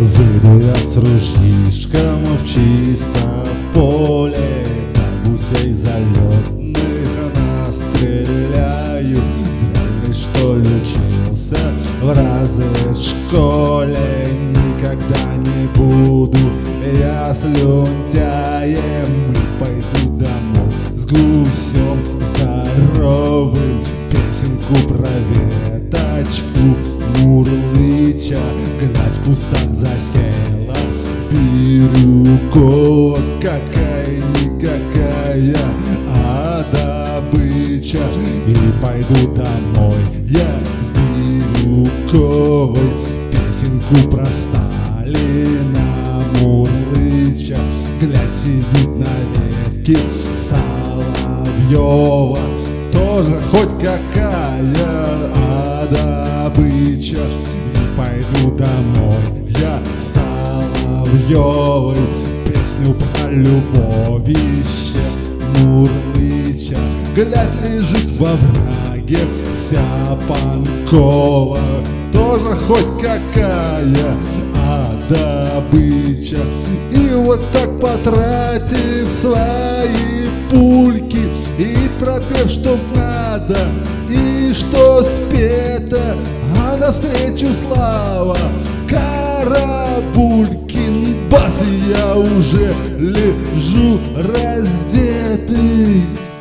Выйду я с ружьишком в чисто поле, на гусей залетных настреляю. Зря ли, что ли, учился в разведшколе, никогда не буду я слюнтяем. И пойду домой с гусем здоровым, песенку про веточку мурлыча. Гнать в кустах засела бирюкова, какая-никакая, а добыча. И пойду домой я с бирюковой, песенку про Сталина мурлыча. Глядь, сидит на ветке Соловьева, тоже хоть какая, а добыча. И пойду домой я с Соловьевой, песню про любовище мурлыча. Глядь, лежит во враге вся Панкова, тоже хоть какая, а добыча. И вот так, потратив свои пульки и пропев, что надо и что спето, а навстречу слава Карабулькин бас, и я уже лежу раздетый.